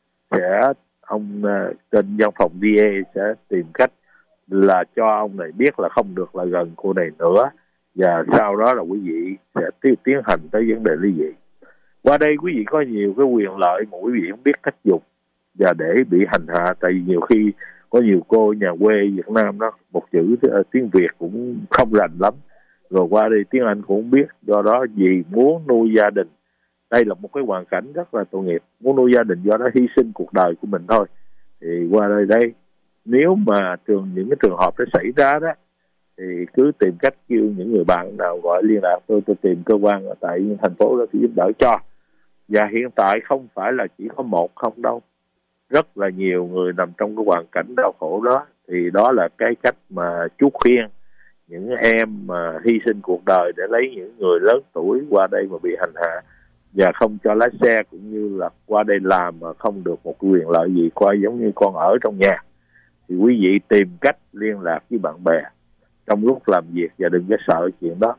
sẽ ông trên văn phòng DA sẽ tìm cách là cho ông này biết là không được là gần cô này nữa, và sau đó là quý vị sẽ tiến hành tới vấn đề ly dị. Qua đây quý vị có nhiều cái quyền lợi mà quý vị không biết cách dùng và để bị hành hạ. Tại vì nhiều khi có nhiều cô nhà quê Việt Nam đó, một chữ tiếng Việt cũng không rành lắm, rồi qua đây tiếng Anh cũng không biết, do đó vì muốn nuôi gia đình, đây là một cái hoàn cảnh rất là tội nghiệp, muốn nuôi gia đình do đó hy sinh cuộc đời của mình thôi, thì qua đây nếu mà những cái trường hợp đó xảy ra đó, thì cứ tìm cách kêu những người bạn nào gọi liên lạc tôi tìm cơ quan ở tại thành phố đó thì giúp đỡ cho. Và hiện tại không phải là chỉ có một không đâu, rất là nhiều người nằm trong cái hoàn cảnh đau khổ đó. Thì đó là cái cách mà chú khuyên những em mà hy sinh cuộc đời để lấy những người lớn tuổi qua đây mà bị hành hạ và không cho lái xe, cũng như là qua đây làm mà không được một quyền lợi gì, coi giống như con ở trong nhà, thì quý vị tìm cách liên lạc với bạn bè trong lúc làm việc và đừng có sợ chuyện đó.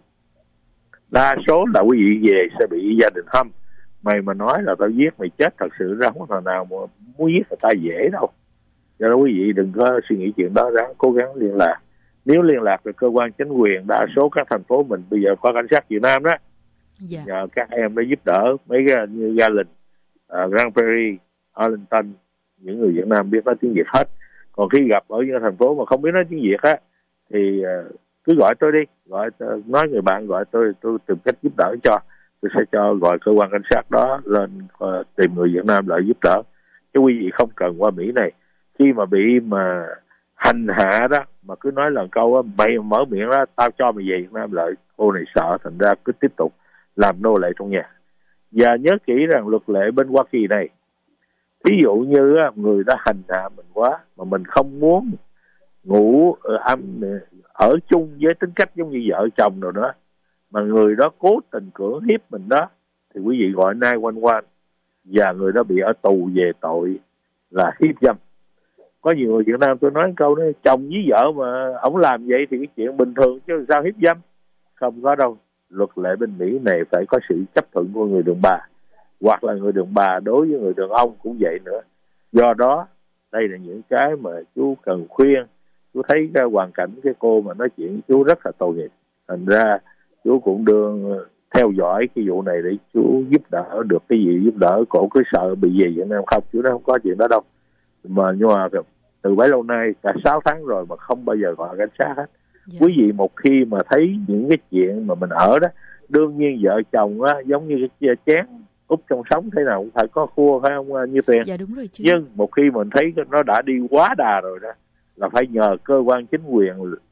Đa số là quý vị về sẽ bị gia đình hâm, mày mà nói là tao giết mày chết, thật sự ra không có thằng nào mà muốn giết người ta dễ đâu. Do đó quý vị đừng có suy nghĩ chuyện đó, ráng cố gắng liên lạc. Nếu liên lạc được cơ quan chính quyền, đa số các thành phố mình bây giờ có cảnh sát Việt Nam đó, nhờ các em đã giúp đỡ mấy cái như Garland, Grand Prairie, Arlington, những người Việt Nam biết nói tiếng Việt hết. Còn khi gặp ở những thành phố mà không biết nói tiếng Việt á, thì cứ gọi tôi đi, nói người bạn gọi tôi tìm cách giúp đỡ cho. Tôi sẽ gọi cơ quan cảnh sát đó lên tìm người Việt Nam lại giúp đỡ. Chứ quý vị không cần qua Mỹ này. Khi mà bị hành hạ đó, mà cứ nói lần câu á, mày mở miệng đó, tao cho mày về Việt Nam lại. Cô này sợ, thành ra cứ tiếp tục làm nô lệ trong nhà. Và nhớ kỹ rằng luật lệ bên Hoa Kỳ này, ví dụ như người đã hành hạ mình quá, mà mình không muốn ngủ ở chung với tính cách giống như vợ chồng rồi đó, mà người đó cố tình cưỡng hiếp mình đó, thì quý vị gọi 911 và người đó bị ở tù về tội là hiếp dâm. Có nhiều người Việt Nam tôi nói câu đó, chồng với vợ mà ông làm vậy thì cái chuyện bình thường chứ sao hiếp dâm. Không có đâu. Luật lệ bên Mỹ này phải có sự chấp thuận của người đàn bà, hoặc là người đàn bà đối với người đàn ông cũng vậy nữa. Do đó đây là những cái mà chú cần khuyên. Chú thấy cái hoàn cảnh cái cô mà nói chuyện chú rất là tội nghiệp, thành ra chú cũng đương theo dõi cái vụ này để chú giúp đỡ được cái gì giúp đỡ. Cổ cứ sợ bị gì Việt Nam không, chú nói không có chuyện đó đâu. Nhưng mà từ bấy lâu nay cả 6 tháng rồi mà không bao giờ gọi cảnh sát hết. Quý vị một khi mà thấy những cái chuyện mà mình ở đó, đương nhiên vợ chồng á, giống như cái chén úp trong sống thế nào cũng phải có khua, phải không Như Tuyền? Dạ đúng rồi chứ. Nhưng một khi mình thấy nó đã đi quá đà rồi đó, là phải nhờ cơ quan chính quyền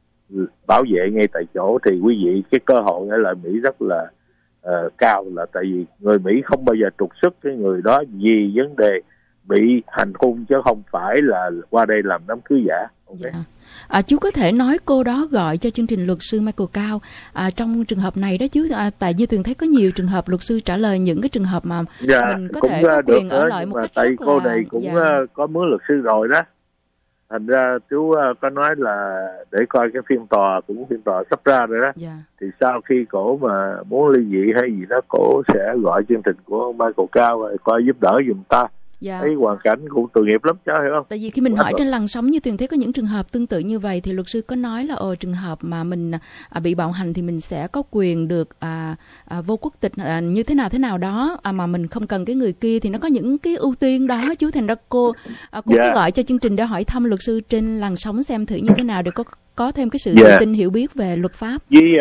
bảo vệ ngay tại chỗ. Thì quý vị cái cơ hội ở lại Mỹ rất là cao, là tại vì người Mỹ không bao giờ trục xuất cái người đó vì vấn đề bị hành hung, chứ không phải là qua đây làm đám cưới giả. Okay. Dạ. Chú có thể nói cô đó gọi cho chương trình luật sư Michael Cao trong trường hợp này đó chú, tại Như Tuyền thấy có nhiều trường hợp luật sư trả lời những cái trường hợp mà mình có thể có quyền ở lại một cách rất là... Tại cô này cũng có mướn luật sư rồi đó, thành ra chú có nói là để coi cái phiên tòa sắp ra rồi đó. Thì sau khi cổ mà muốn ly dị hay gì đó, cổ sẽ gọi chương trình của Michael Cao rồi coi giúp đỡ giùm ta. Thấy hoàn cảnh cũng tội nghiệp lắm chứ, hiểu không? Tại vì khi mình hỏi trên làn sóng Như Tuyền thấy có những trường hợp tương tự như vậy, thì luật sư có nói là trường hợp mà mình bị bạo hành thì mình sẽ có quyền được vô quốc tịch như thế nào đó, mà mình không cần cái người kia, thì nó có những cái ưu tiên đó chú. Thành ra cô cứ gọi cho chương trình để hỏi thăm luật sư trên làn sóng xem thử như thế nào để có thêm cái sự tự tin hiểu biết về luật pháp.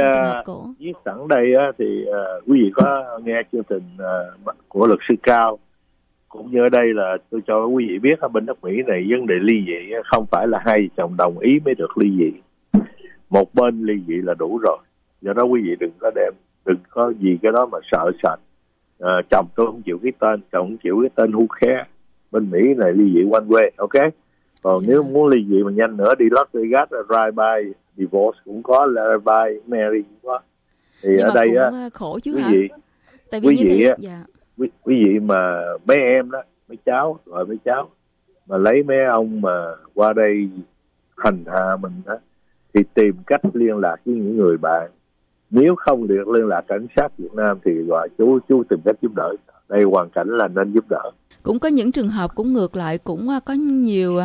Với sẵn đây thì quý vị có nghe chương trình của luật sư Cao, cũng như ở đây là tôi cho quý vị biết ở bên nước Mỹ này vấn đề ly dị không phải là hai chồng đồng ý mới được ly dị, một bên ly dị là đủ rồi. Do đó quý vị đừng có gì cái đó mà sợ sệt. Chồng tôi không chịu cái tên, chồng không chịu cái tên who care. Bên Mỹ này ly dị one way, ok. Còn nếu muốn ly dị mà nhanh nữa, đi Las Vegas drive-by divorce cũng có, drive-by marry cũng có. Thì nhưng ở đây á, khổ chứ quý vị, tại vì quý vị quý vị mà mấy em đó, mấy cháu mà lấy mấy ông mà qua đây hành hạ mình đó, thì tìm cách liên lạc với những người bạn. Nếu không được liên lạc cảnh sát Việt Nam thì gọi chú tìm cách giúp đỡ. Đây hoàn cảnh là nên giúp đỡ. Cũng có những trường hợp cũng ngược lại, cũng có nhiều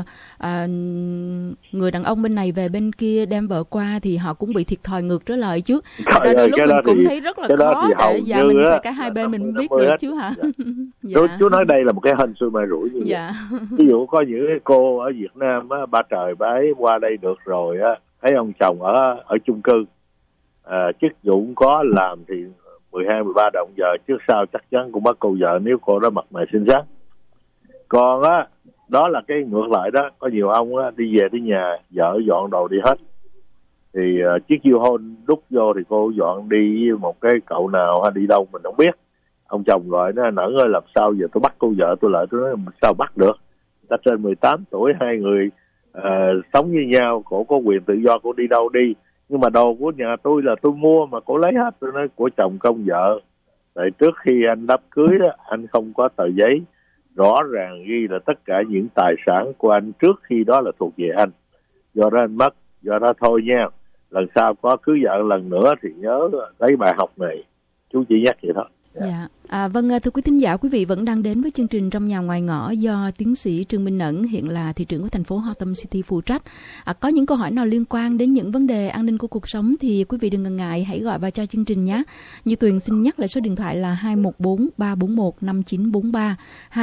người đàn ông bên này về bên kia đem vợ qua thì họ cũng bị thiệt thòi ngược trở lại chứ. Đôi lúc mình cũng thấy rất là khó để mình phải cả hai bên mình biết được chứ hả? Chú nói đây là một cái hên xui may rủi như vậy. Ví dụ có những cái cô ở Việt Nam á, ba trời bà ấy qua đây được rồi á, thấy ông chồng ở chung cư, chức vụ cũng có làm thì 12-13 đồng giờ, trước sau chắc chắn cũng bắt cô vợ nếu cô đó mặt mày xinh xắn. Còn á, đó là cái ngược lại đó, có nhiều ông á đi về tới nhà, vợ dọn đồ đi hết. Thì chiếc diêu hôn đút vô thì cô dọn đi với một cái cậu nào hay đi đâu mình không biết. Ông chồng gọi nó, Nẫn ơi làm sao giờ tôi bắt cô vợ tôi lại. Tôi nói sao bắt được, ta trên 18 tuổi, hai người sống với nhau, cổ có quyền tự do, cổ đi đâu đi. Nhưng mà đồ của nhà tôi là tôi mua mà cổ lấy hết. Tôi nói của chồng công vợ. Tại trước khi anh đám cưới đó, anh không có tờ giấy rõ ràng ghi là tất cả những tài sản của anh trước khi đó là thuộc về anh. Do đó anh mất, do đó thôi nha. Lần sau có cưới vợ lần nữa thì nhớ lấy bài học này. Chú chỉ nhắc vậy thôi. Dạ. Vâng, thưa quý thính giả, quý vị vẫn đang đến với chương trình Trong Nhà Ngoài Ngõ do tiến sĩ Trương Minh Ẩn, hiện là thị trưởng của thành phố Hotham City phụ trách. Có những câu hỏi nào liên quan đến những vấn đề an ninh của cuộc sống thì quý vị đừng ngần ngại, hãy gọi vào cho chương trình nhé. Như Tuyền xin nhắc lại số điện thoại là 214-341-5943,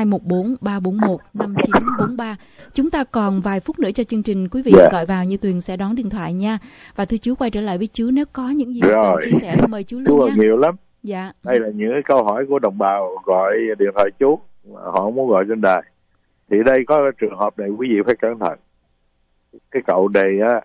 214-341-5943. Chúng ta còn vài phút nữa cho chương trình, quý vị gọi vào Như Tuyền sẽ đón điện thoại nha. Và thưa chú, quay trở lại với chú, nếu có những gì cần chia sẻ thì mời chú luôn nha. Nhiều lắm. Dạ. Đây là những cái câu hỏi của đồng bào gọi điện thoại chú, họ không muốn gọi trên đài. Thì đây có cái trường hợp này quý vị phải cẩn thận. Cái cậu này á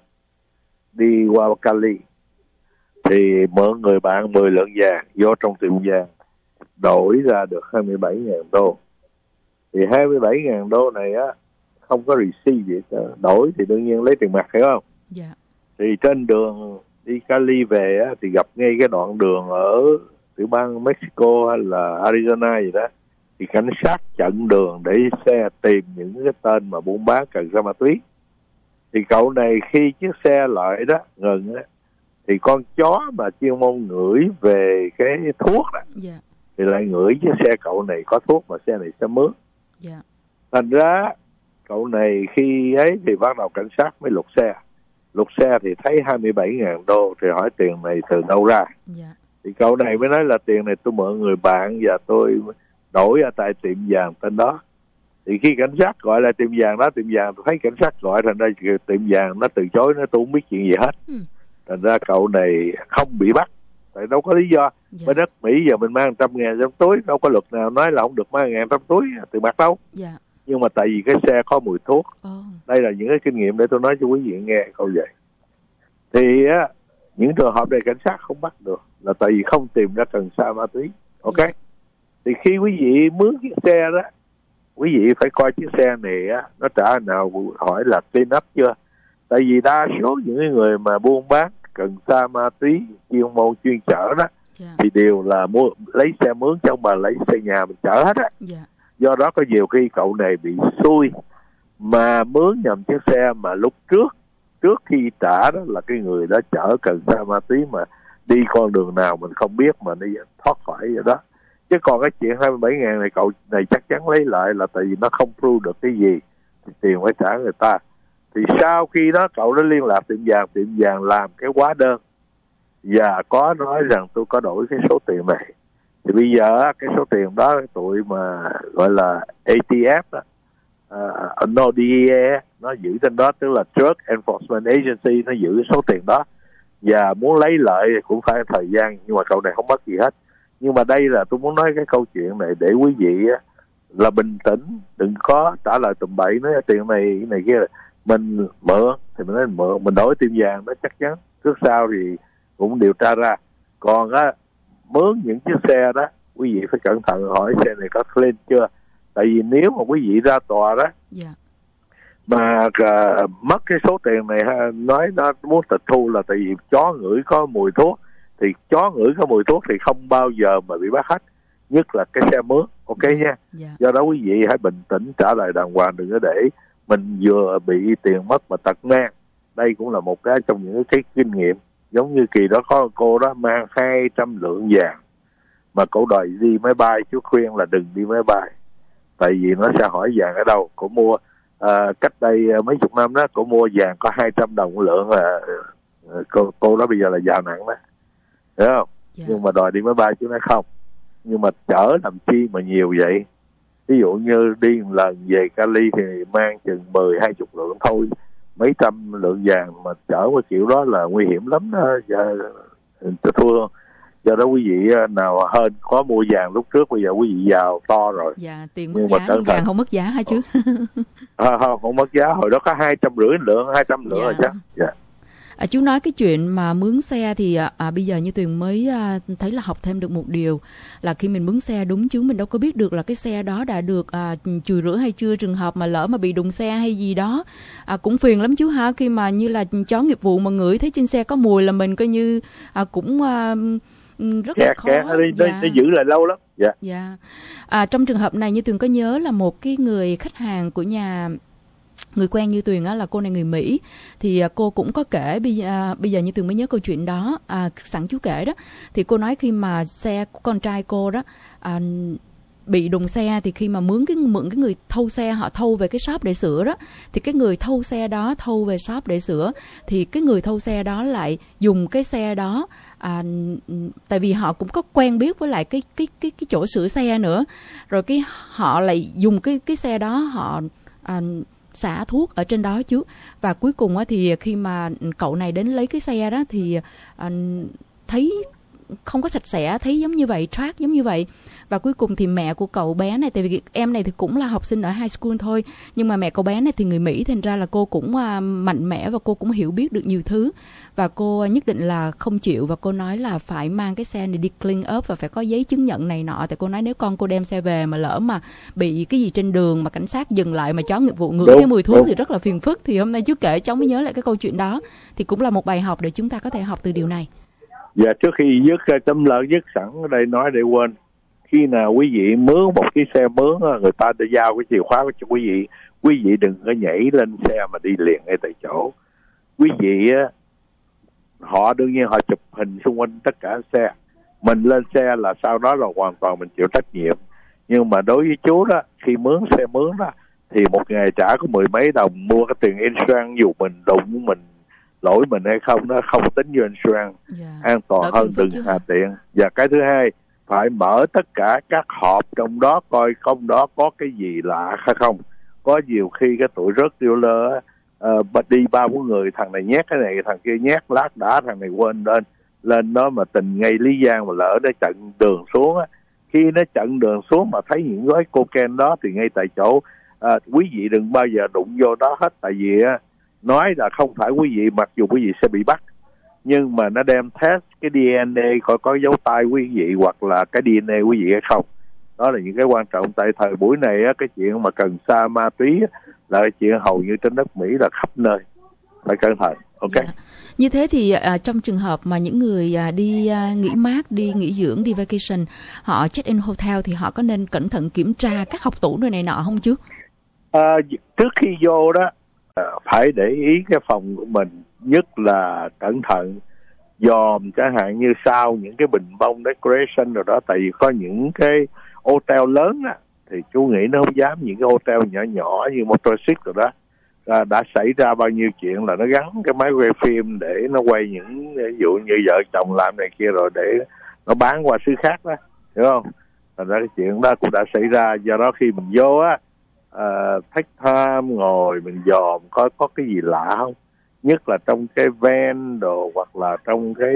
đi qua Cali thì mượn người bạn 10 lượng vàng vô trong tiệm vàng, đổi ra được 27.000 đô. Thì 27.000 đô này á không có receipt gì cả. Đổi thì đương nhiên lấy tiền mặt, hiểu không? Dạ. Thì trên đường đi Cali về á thì gặp ngay cái đoạn đường ở tiểu bang Mexico hay là Arizona gì đó, thì cảnh sát chặn đường để xe tìm những cái tên mà buôn bán cần sa ma túy. Thì cậu này khi chiếc xe lại đó ngừng á, thì con chó mà chuyên môn ngửi về cái thuốc đó, thì lại ngửi chiếc xe cậu này có thuốc mà xe này xe mướn. Thành ra cậu này khi ấy thì bắt đầu cảnh sát mới lục xe. Lục xe thì thấy 27.000 đô, thì hỏi tiền này từ đâu ra. Thì cậu này mới nói là tiền này tôi mượn người bạn và tôi đổi ở tại tiệm vàng tên đó. Thì khi cảnh sát gọi là tiệm vàng đó, tiệm vàng tôi thấy cảnh sát gọi, thành ra tiệm vàng nó từ chối, nó tôi không biết chuyện gì hết. Thành ra cậu này không bị bắt, tại đâu có lý do. Bên đất Mỹ giờ mình mang 100.000 trong túi, đâu có luật nào nói là không được mang 1.000 trong túi tiền mặt đâu. Nhưng mà tại vì cái xe có mùi thuốc. Đây là những cái kinh nghiệm để tôi nói cho quý vị nghe câu vậy. Thì á, những trường hợp này cảnh sát không bắt được là tại vì không tìm ra cần sa ma túy. Ok. Thì khi quý vị mướn chiếc xe đó, quý vị phải coi chiếc xe này á, nó trả nào hỏi là clean up chưa. Tại vì đa số những người mà buôn bán cần sa ma túy chuyên môn chuyên chở đó thì đều là lấy xe mướn chứ không mà lấy xe nhà mình chở hết á. Do đó có nhiều khi cậu này bị xui mà mướn nhầm chiếc xe mà lúc trước khi trả đó là cái người đó chở cần sa ma túy mà đi con đường nào mình không biết mà đi thoát khỏi vậy đó. Chứ còn cái chuyện 27.000 này cậu này chắc chắn lấy lại là tại vì nó không prove được cái gì thì tiền phải trả người ta. Thì sau khi đó cậu đã liên lạc tiệm vàng làm cái hóa đơn và có nói rằng tôi có đổi cái số tiền này. Thì bây giờ cái số tiền đó tụi mà gọi là ATF đó, no DEA nó giữ trên đó, tức là Drug Enforcement Agency, nó giữ số tiền đó và muốn lấy lại cũng phải thời gian, nhưng mà cậu này không mất gì hết. Nhưng mà đây là tôi muốn nói cái câu chuyện này để quý vị là bình tĩnh, đừng có trả lời tùm bậy nói tiền này kia. Mình mượn thì mình nói mượn, mình đổi tiệm vàng đó chắc chắn trước sau thì cũng điều tra ra. Còn á mướn những chiếc xe đó quý vị phải cẩn thận hỏi xe này có clean chưa. Tại vì nếu mà quý vị ra tòa đó mà mất cái số tiền này, nói nó muốn tịch thu là tại vì chó ngửi có mùi thuốc, thì chó ngửi có mùi thuốc thì không bao giờ mà bị bắt hết, nhất là cái xe mướn. Ok nha. Do đó quý vị hãy bình tĩnh trả lời đàng hoàng, đừng có để mình vừa bị tiền mất mà tật mang. Đây cũng là một cái trong những cái kinh nghiệm. Giống như kỳ đó có cô đó mang 200 lượng vàng mà cô đòi đi máy bay, chú khuyên là đừng đi máy bay tại vì nó sẽ hỏi vàng ở đâu. Cô mua cách đây mấy chục năm đó, cô mua vàng có 200 đồng lượng là cô đó bây giờ là giàu nặng đó, hiểu không? Nhưng mà đòi đi máy bay chú nói không. Nhưng mà chở làm chi mà nhiều vậy? Ví dụ như đi một lần về Cali thì mang chừng 10-20 lượng thôi, mấy trăm lượng vàng mà chở một kiểu đó là nguy hiểm lắm đó. Thua. Do đó quý vị nào hơn có mua vàng lúc trước, bây giờ quý vị giàu to rồi. Tiền mất giá, vàng không mất giá hả chứ? Không mất giá, hồi đó có 250 lượng, 200 lượng rồi chứ. Chú nói cái chuyện mà mướn xe thì bây giờ như Tuyền mới thấy là học thêm được một điều là khi mình mướn xe, đúng chứ mình đâu có biết được là cái xe đó đã được chùi rửa hay chưa. Trường hợp mà lỡ mà bị đụng xe hay gì đó cũng phiền lắm chú ha. Khi mà như là chó nghiệp vụ mà ngửi thấy trên xe có mùi là mình coi như cũng rất là khó. Nó giữ lại lâu lắm. Trong trường hợp này như Tuyền có nhớ là một cái người khách hàng của nhà người quen như Tuyền á, là cô này người Mỹ, thì cô cũng có kể, bây giờ như Tuyền mới nhớ câu chuyện đó, sẵn chú kể đó, thì cô nói khi mà xe của con trai cô đó bị đụng xe, thì khi mà mượn cái người thâu xe, họ thâu về cái shop để sửa đó, thì cái người thâu xe đó thâu về shop để sửa, thì cái người thâu xe đó lại dùng cái xe đó, tại vì họ cũng có quen biết với lại cái chỗ sửa xe nữa, rồi cái họ lại dùng cái xe đó, họ xả thuốc ở trên đó chứ. Và cuối cùng thì khi mà cậu này đến lấy cái xe đó thì thấy không có sạch sẽ, thấy giống như vậy, track giống như vậy. Và cuối cùng thì mẹ của cậu bé này, tại vì em này thì cũng là học sinh ở high school thôi, nhưng mà mẹ cậu bé này thì người Mỹ, thành ra là cô cũng mạnh mẽ và cô cũng hiểu biết được nhiều thứ. Và cô nhất định là không chịu, và cô nói là phải mang cái xe này đi clean up và phải có giấy chứng nhận này nọ. Tại cô nói nếu con cô đem xe về mà lỡ mà bị cái gì trên đường mà cảnh sát dừng lại mà chó nghiệp vụ ngửi cái mùi thuốc thì rất là phiền phức. Thì hôm nay chú kể cháu mới nhớ lại cái câu chuyện đó, thì cũng là một bài học để chúng ta có thể học từ điều này. Dạ, trước khi dứt tấm lợn dứt sẵn ở đây nói để quên, khi nào quý vị mướn một cái xe mướn, người ta đã giao cái chìa khóa cho quý vị đừng có nhảy lên xe mà đi liền ngay tại chỗ. Quý vị họ đương nhiên họ chụp hình xung quanh tất cả xe, mình lên xe là sau đó là hoàn toàn mình chịu trách nhiệm. Nhưng mà đối với chú đó, khi mướn xe mướn đó thì một ngày trả có 10 mấy đồng, mua cái tiền insurance, dù mình đụng mình lỗi mình hay không, nó không tính vô insurance. An toàn hơn đừng hà tiện. Và cái thứ hai, phải mở tất cả các hộp trong đó coi trong đó có cái gì lạ hay không. Có nhiều khi cái tụi rớt tiêu lơ đi 3-4 người, thằng này nhét cái này, thằng kia nhét, lát đã thằng này quên lên đó mà tình ngay Lý Giang mà lỡ nó chặn đường xuống á. Khi nó chặn đường xuống mà thấy những gói cocaine đó thì ngay tại chỗ quý vị đừng bao giờ đụng vô đó hết. Tại vì nói là không phải quý vị, mặc dù quý vị sẽ bị bắt, nhưng mà nó đem test cái DNA coi có dấu tay quý vị hoặc là cái DNA quý vị hay không. Đó là những cái quan trọng. Tại thời buổi này cái chuyện mà cần sa ma túy là cái chuyện hầu như trên đất Mỹ là khắp nơi, phải cẩn thận. Ok. Dạ. Như thế thì trong trường hợp mà những người đi nghỉ mát, đi nghỉ dưỡng, đi vacation, họ check in hotel thì họ có nên cẩn thận kiểm tra các hộc tủ này nọ không chứ? Trước khi vô đó phải để ý cái phòng của mình, nhất là cẩn thận dòm chẳng hạn như sau những cái bình bông decoration rồi đó. Tại vì có những cái hotel lớn á thì chú nghĩ nó không dám, những cái hotel nhỏ nhỏ như Motor Six rồi đó đã xảy ra bao nhiêu chuyện là nó gắn cái máy quay phim để nó quay những ví dụ như vợ chồng làm này kia rồi để nó bán qua xứ khác đó, hiểu không? Thành ra cái chuyện đó cũng đã xảy ra. Do đó khi mình vô á take time ngồi mình dòm có cái gì lạ không, nhất là trong cái van đồ hoặc là trong cái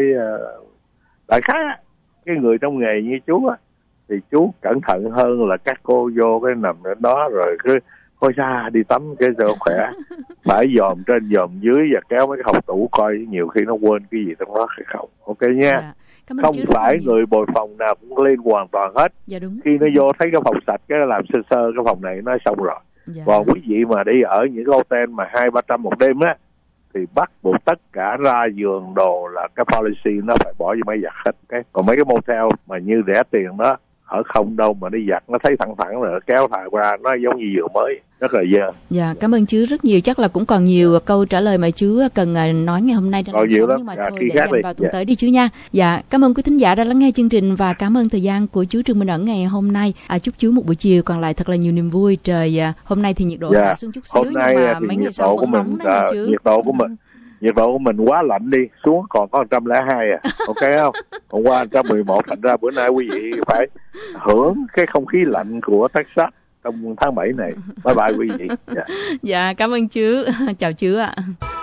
đại khái cái người trong nghề như chú á thì chú cẩn thận hơn là các cô vô cái nằm ở đó rồi cứ coi ra đi tắm cái cho khỏe. Phải dòm trên dòm dưới và kéo mấy cái hộc tủ coi, nhiều khi nó quên cái gì trong đó hay không. Ok nha. Không phải người bồi phòng nào cũng lên hoàn toàn hết. Dạ, đúng. Khi nó vô thấy cái phòng sạch cái làm sơ cái phòng này nó xong rồi. Dạ. Còn quý vị mà đi ở những cái hotel mà 200-300 một đêm á thì bắt buộc tất cả ra giường đồ là cái policy nó phải bỏ vô máy giặt hết. Okay? Còn mấy cái motel mà như rẻ tiền đó ở không đâu mà đi giặt nó thấy thẳng rồi nó kéo thải qua, nó giống như giường mới, rất là dơ. Dạ, cảm ơn chú rất nhiều. Chắc là cũng còn nhiều câu trả lời mà chú cần nói ngày hôm nay trên còn nhiều lắm. Nhưng mà thôi để dành vào tuần tới đi chú nha. Dạ, cảm ơn quý thính giả đã lắng nghe chương trình và cảm ơn thời gian của chú Trương Minh Ẩn ngày hôm nay. Chúc chú một buổi chiều còn lại thật là nhiều niềm vui. Trời hôm nay thì nhiệt độ hạ xuống chút xíu, hôm nay nhưng mà thì mấy ngày sau vẫn nóng đó nha chú. Nhiệt độ của mình quá lạnh đi, xuống còn có 102 ok không? Hôm qua 111, thành ra bữa nay quý vị phải hưởng cái không khí lạnh của Texas trong tháng 7 này. Bye bye quý vị. Dạ, cảm ơn chú. Chào chú ạ.